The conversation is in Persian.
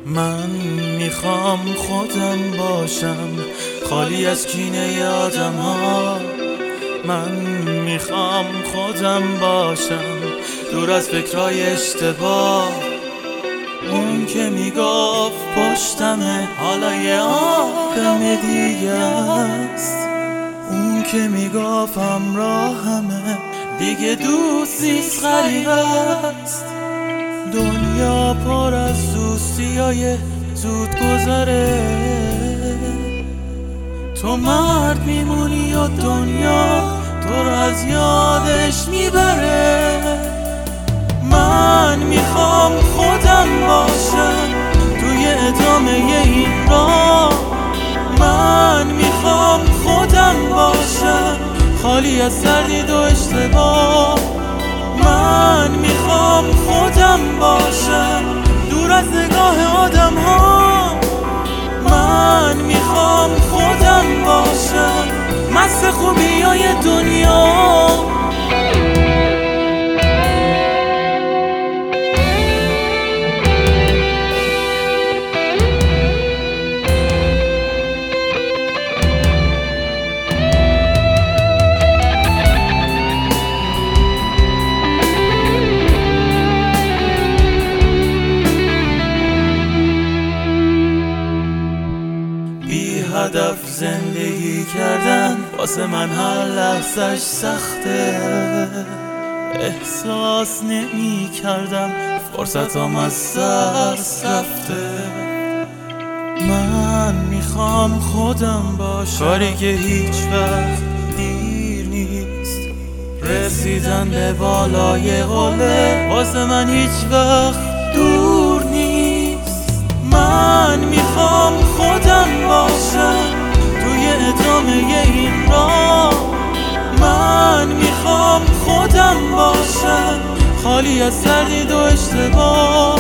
من میخوام خودم باشم، خالی از کینه آدم ها. من میخوام خودم باشم، دور از فکرای اشتباه. اون که میگفت پشتمه حالا یه آدم دیگه است. اون که میگفت همراهمه دیگه دوست نیست، غریب است. دنیا پر از دوستیای زود گذره، تو مرد میمونی و دنیا تو رو از یادش میبره. من میخوام خودم باشم توی ادامه این راه. من میخوام خودم باشم خالی از تردید و اشتباه. من میخوام خودم باشم دور از نگاه آدم ها. من میخوام خودم باشم مست خوبیای دنیا. هدف زندگی کردن واسه من هر لحظش سخته. احساس نمی کردم فرصتم از دست رفته. من میخوام خودم باشم، کاری که هیچ وقت دیر نیست. رسیدن به بالای قله واسه من هیچ وقت دور نیست. من میخوام خودم باشم توی ادامه این راه. من میخوام خودم باشم خالی از تردید و اشتباه.